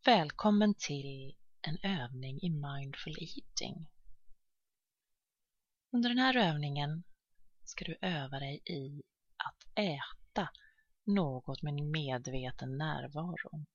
Välkommen till en övning i Mindful Eating. Under den här övningen ska du öva dig i att äta något med medveten närvaro.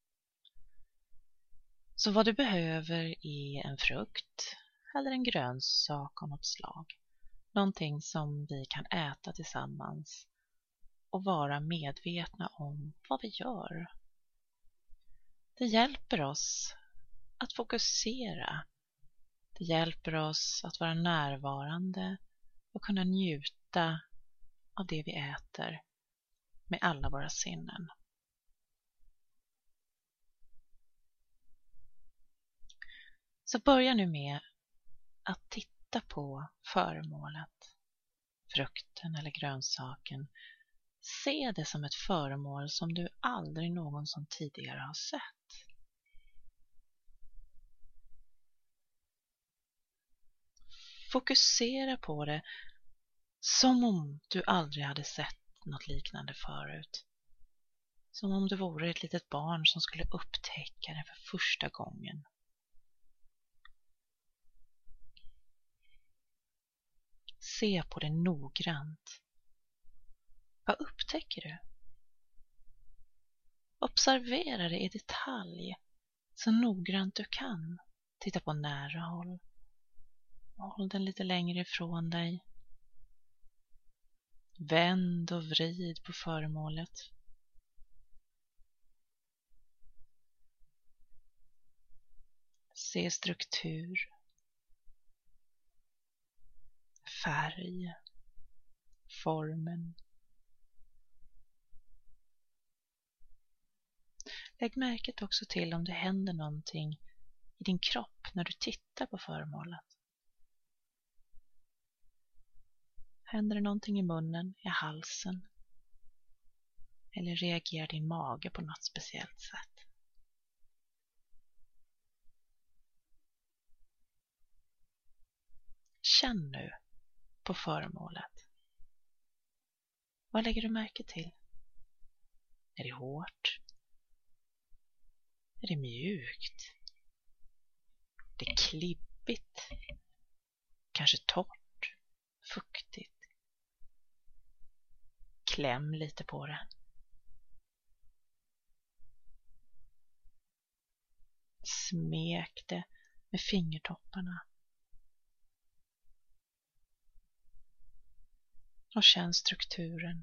Så vad du behöver är en frukt eller en grönsak av något slag. Någonting som vi kan äta tillsammans och vara medvetna om vad vi gör. Det hjälper oss att fokusera. Det hjälper oss att vara närvarande och kunna njuta av det vi äter med alla våra sinnen. Så börja nu med att titta på föremålet, frukten eller grönsaken. Se det som ett föremål som du aldrig någonsin tidigare har sett. Fokusera på det som om du aldrig hade sett något liknande förut. Som om du vore ett litet barn som skulle upptäcka det för första gången. Se på det noggrant. Vad upptäcker du? Observera det i detalj så noggrant du kan. Titta på nära håll. Håll den lite längre ifrån dig. Vänd och vrid på föremålet. Se struktur, färg, formen. Lägg märket också till om det händer någonting i din kropp när du tittar på föremålet. Händer det någonting i munnen, i halsen? Eller reagerar din mage på något speciellt sätt? Känn nu på föremålet. Vad lägger du märke till? Är det hårt? Är det mjukt? Är det klibbigt? Kanske torrt? Fuktigt? Kläm lite på det. Smek det med fingertopparna. Och känn strukturen,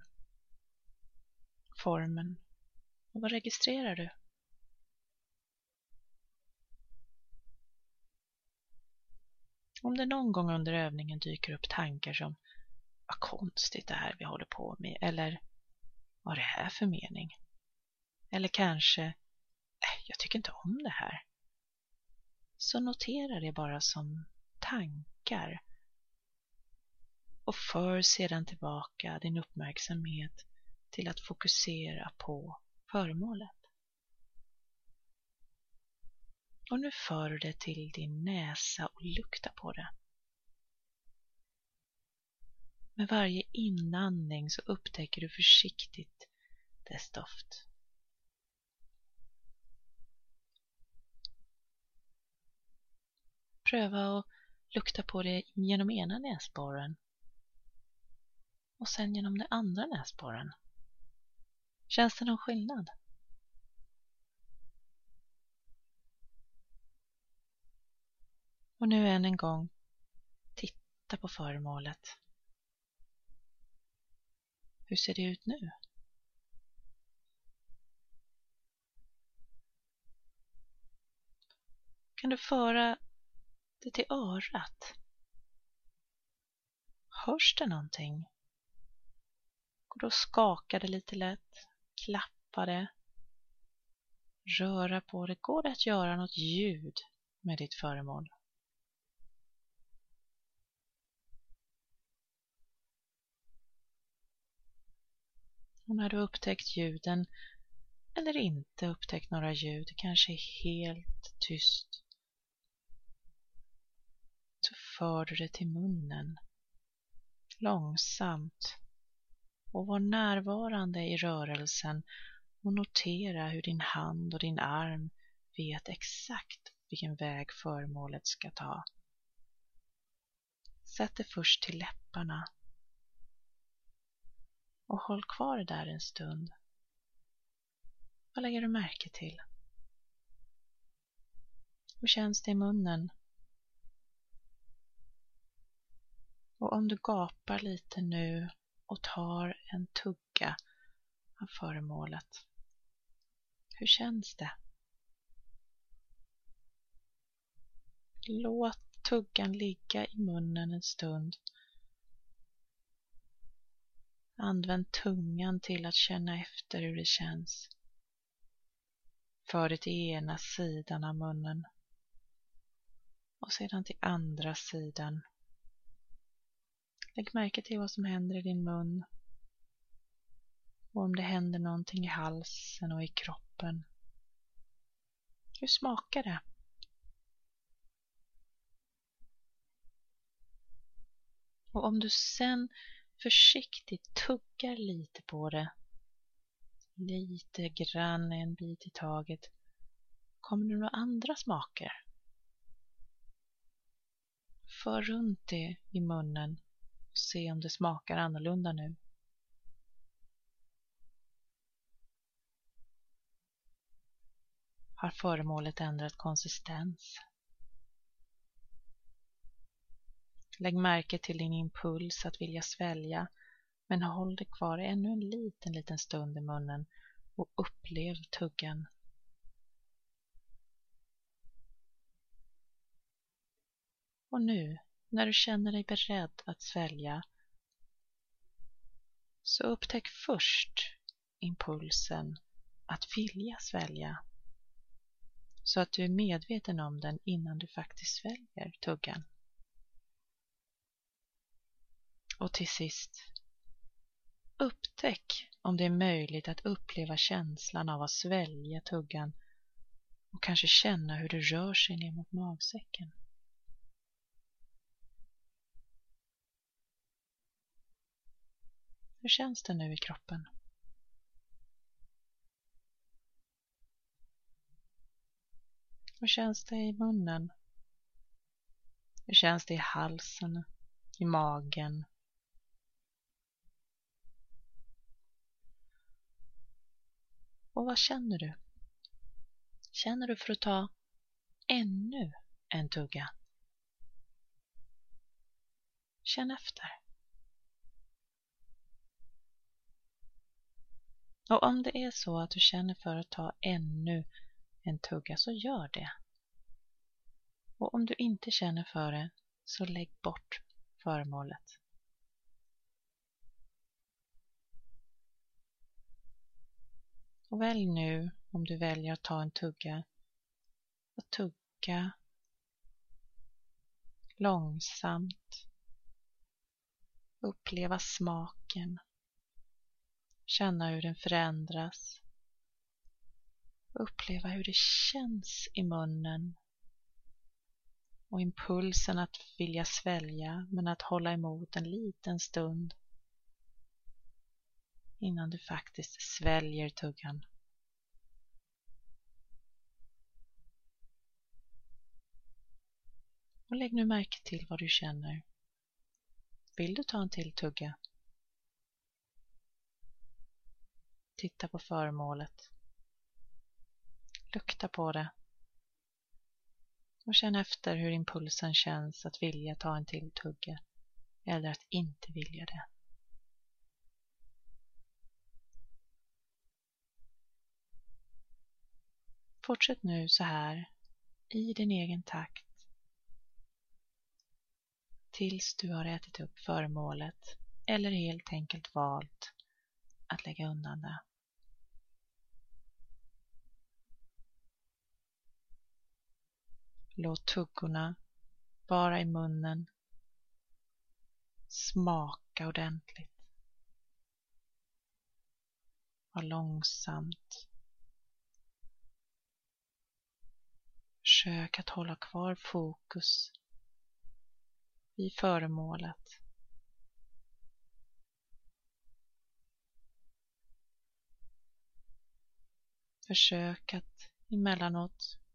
formen. Och vad registrerar du? Om det någon gång under övningen dyker upp tankar som vad konstigt det här vi håller på med, eller vad är det här för mening? Eller kanske jag tycker inte om det här. Så notera det bara som tankar. Och för sedan tillbaka din uppmärksamhet till att fokusera på föremålet. Och nu för du det till din näsa och lukta på det. Med varje inandning så upptäcker du försiktigt dess doft. Pröva att lukta på det genom ena näsborren. Och sen genom den andra näsborren. Känns det någon skillnad? Och nu än en gång, titta på föremålet. Hur ser det ut nu? Kan du föra det till örat? Hörs det någonting? Går du och skaka det lite lätt? Klappa det? Röra på det? Går det att göra något ljud med ditt föremål? Och när du upptäckt ljuden eller inte upptäckt några ljud, kanske helt tyst, så för du det till munnen långsamt och var närvarande i rörelsen och notera hur din hand och din arm vet exakt vilken väg föremålet ska ta. Sätt det först till läpparna och håll kvar där en stund. Vad lägger du märke till? Hur känns det i munnen? Och om du gapar lite nu och tar en tugga av föremålet, hur känns det? Låt tuggan ligga i munnen en stund. Använd tungan till att känna efter hur det känns. För det till ena sidan av munnen och sedan till andra sidan. Lägg märke till vad som händer i din mun och om det händer någonting i halsen och i kroppen. Hur smakar det? Och om du sen försiktigt tuggar lite på det, lite grann en bit i taget, kommer det några andra smaker? För runt det i munnen och se om det smakar annorlunda nu. Har föremålet ändrat konsistens? Lägg märke till din impuls att vilja svälja, men håll det kvar ännu en liten stund i munnen och upplev tuggan. Och nu, när du känner dig beredd att svälja, så upptäck först impulsen att vilja svälja, så att du är medveten om den innan du faktiskt sväljer tuggan. Och till sist, upptäck om det är möjligt att uppleva känslan av att svälja tuggan och kanske känna hur det rör sig ner mot magsäcken. Hur känns det nu i kroppen? Hur känns det i munnen? Hur känns det i halsen, i magen? Och vad känner du? Känner du för att ta ännu en tugga? Känn efter. Och om det är så att du känner för att ta ännu en tugga, så gör det. Och om du inte känner för det, så lägg bort föremålet. Och välj nu, om du väljer att ta en tugga, att tugga långsamt. Uppleva smaken. Känna hur den förändras. Uppleva hur det känns i munnen. Och impulsen att vilja svälja, men att hålla emot en liten stund innan du faktiskt sväljer tuggan. Och lägg nu märke till vad du känner. Vill du ta en till tugga? Titta på föremålet. Lukta på det. Och känn efter hur impulsen känns att vilja ta en till tugga eller att inte vilja det. Fortsätt nu så här i din egen takt tills du har ätit upp föremålet eller helt enkelt valt att lägga undan det. Låt tuggorna vara i munnen. Smaka ordentligt. Var långsamt. Försök att hålla kvar fokus i föremålet. Försök att emellanåt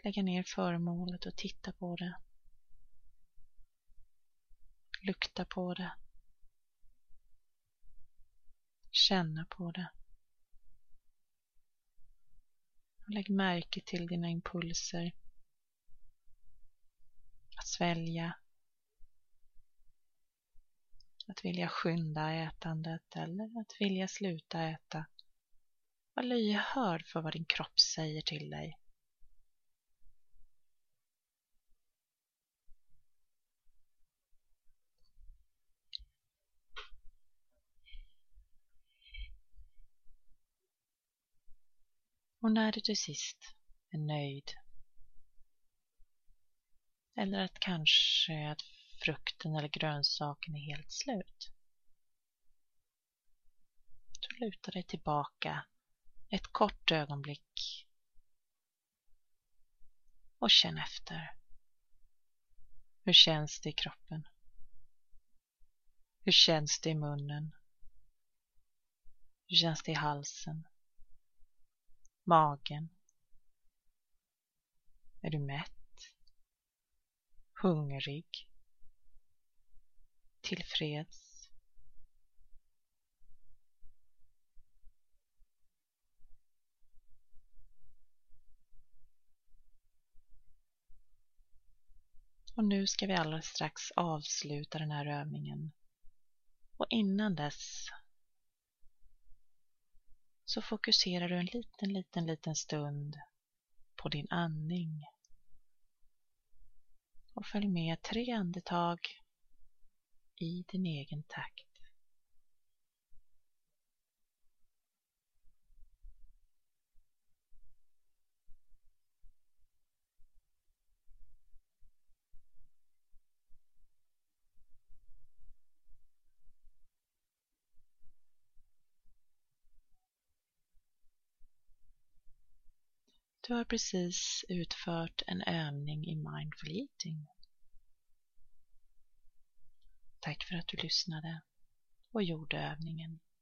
lägga ner föremålet och titta på det. Lukta på det. Känna på det. Och lägg märke till dina impulser. Att svälja. Att vilja skynda ätandet eller att vilja sluta äta. Var lyhörd för vad din kropp säger till dig. Och när du till sist är nöjd, eller att kanske att frukten eller grönsaken är helt slut, så luta dig tillbaka ett kort ögonblick och känn efter. Hur känns det i kroppen? Hur känns det i munnen? Hur känns det i halsen? Magen? Är du mätt? Hungrig? Tillfreds? Och nu ska vi alldeles strax avsluta den här övningen. Och innan dess så fokuserar du en liten stund på din andning. Och följ med 3 andetag i din egen takt. Du har precis utfört en övning i Mindful Eating. Tack för att du lyssnade och gjorde övningen.